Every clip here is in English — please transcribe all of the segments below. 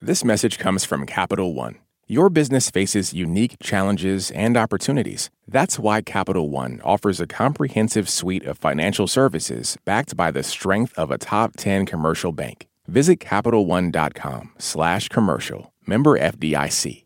This message comes from Capital One. Your business faces unique challenges and opportunities. That's why Capital One offers a comprehensive suite of financial services backed by the strength of a top 10 commercial bank. Visit CapitalOne.com/commercial. Member FDIC.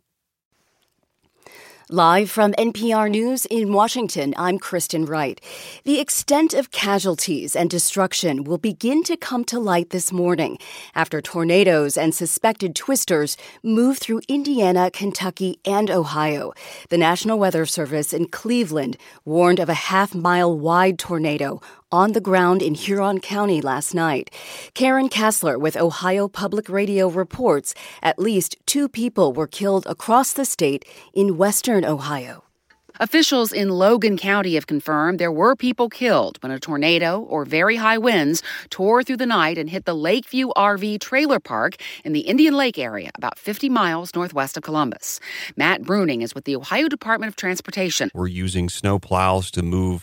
Live from NPR News in Washington, I'm Kristen Wright. The extent of casualties and destruction will begin to come to light this morning after tornadoes and suspected twisters move through Indiana, Kentucky, and Ohio. The National Weather Service in Cleveland warned of a half-mile-wide tornado on the ground in Huron County last night. Karen Kassler with Ohio Public Radio reports at least 2 people were killed across the state in western Ohio. Officials in Logan County have confirmed there were people killed when a tornado or very high winds tore through the night and hit the Lakeview RV trailer park in the Indian Lake area, about 50 miles northwest of Columbus. Matt Bruning is with the Ohio Department of Transportation. We're using snow plows to move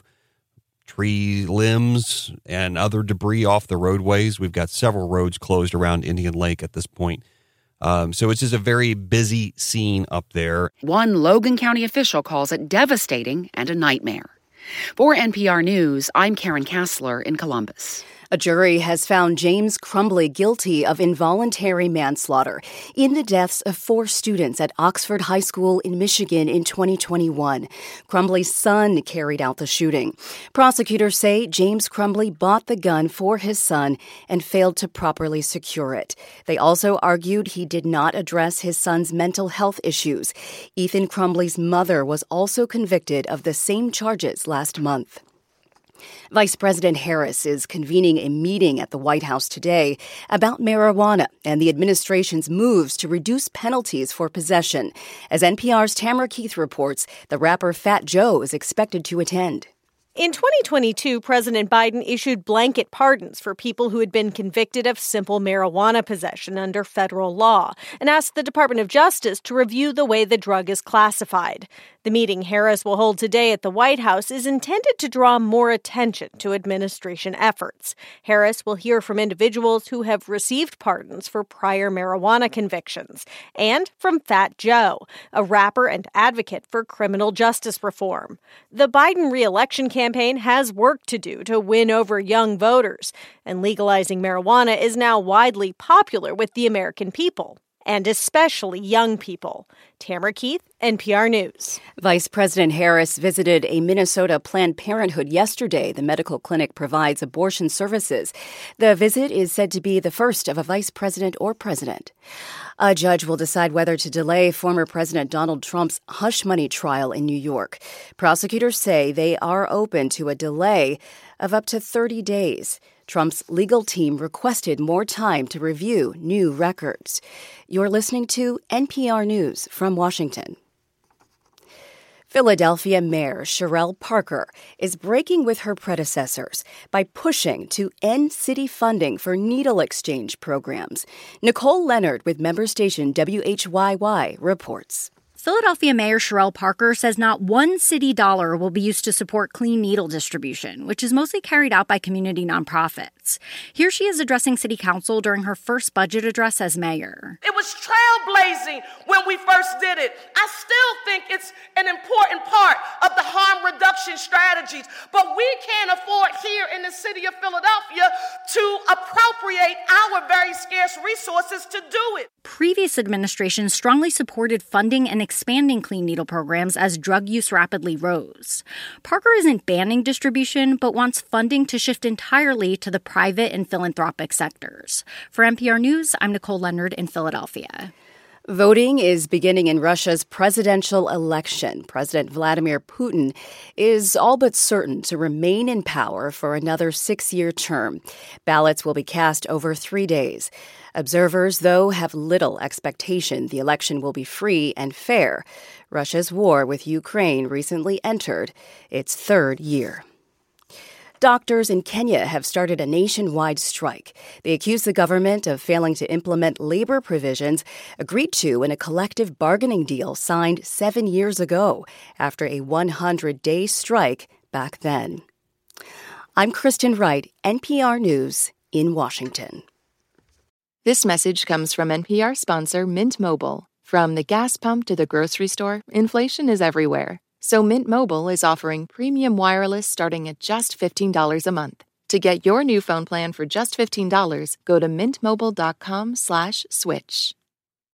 tree limbs and other debris off the roadways. We've got several roads closed around Indian Lake at this point. So it's just a very busy scene up there. One Logan County official calls it devastating and a nightmare. For NPR News, I'm Karen Kassler in Columbus. A jury has found James Crumbley guilty of involuntary manslaughter in the deaths of 4 students at Oxford High School in Michigan in 2021. Crumbley's son carried out the shooting. Prosecutors say James Crumbley bought the gun for his son and failed to properly secure it. They also argued he did not address his son's mental health issues. Ethan Crumbley's mother was also convicted of the same charges last month. Vice President Harris is convening a meeting at the White House today about marijuana and the administration's moves to reduce penalties for possession. As NPR's Tamara Keith reports, the rapper Fat Joe is expected to attend. In 2022, President Biden issued blanket pardons for people who had been convicted of simple marijuana possession under federal law and asked the Department of Justice to review the way the drug is classified. The meeting Harris will hold today at the White House is intended to draw more attention to administration efforts. Harris will hear from individuals who have received pardons for prior marijuana convictions and from Fat Joe, a rapper and advocate for criminal justice reform. The Biden re-election campaign has work to do to win over young voters, and legalizing marijuana is now widely popular with the American people, and especially young people. Tamara Keith, NPR News. Vice President Harris visited a Minnesota Planned Parenthood yesterday. The medical clinic provides abortion services. The visit is said to be the first of a vice president or president. A judge will decide whether to delay former President Donald Trump's hush money trial in New York. Prosecutors say they are open to a delay of up to 30 days. Trump's legal team requested more time to review new records. You're listening to NPR News from Washington. Philadelphia Mayor Cherelle Parker is breaking with her predecessors by pushing to end city funding for needle exchange programs. Nicole Leonard with member station WHYY reports. Philadelphia Mayor Cherelle Parker says not one city dollar will be used to support clean needle distribution, which is mostly carried out by community nonprofits. Here she is addressing City Council during her first budget address as mayor. It was trailblazing when we first did it. I still think it's an important part of the harm reduction strategies, but we can't afford here in the city of Philadelphia to appropriate our very scarce resources to do it. Previous administrations strongly supported funding and expanding clean needle programs as drug use rapidly rose. Parker isn't banning distribution, but wants funding to shift entirely to the private and philanthropic sectors. For NPR News, I'm Nicole Leonard in Philadelphia. Voting is beginning in Russia's presidential election. President Vladimir Putin is all but certain to remain in power for another 6-year term. Ballots will be cast over 3 days. Observers, though, have little expectation the election will be free and fair. Russia's war with Ukraine recently entered its 3rd year. Doctors in Kenya have started a nationwide strike. They accuse the government of failing to implement labor provisions agreed to in a collective bargaining deal signed 7 years ago after a 100-day strike back then. I'm Kristen Wright, NPR News in Washington. This message comes from NPR sponsor Mint Mobile. From the gas pump to the grocery store, inflation is everywhere. So Mint Mobile is offering premium wireless starting at just $15 a month. To get your new phone plan for just $15, go to mintmobile.com/switch.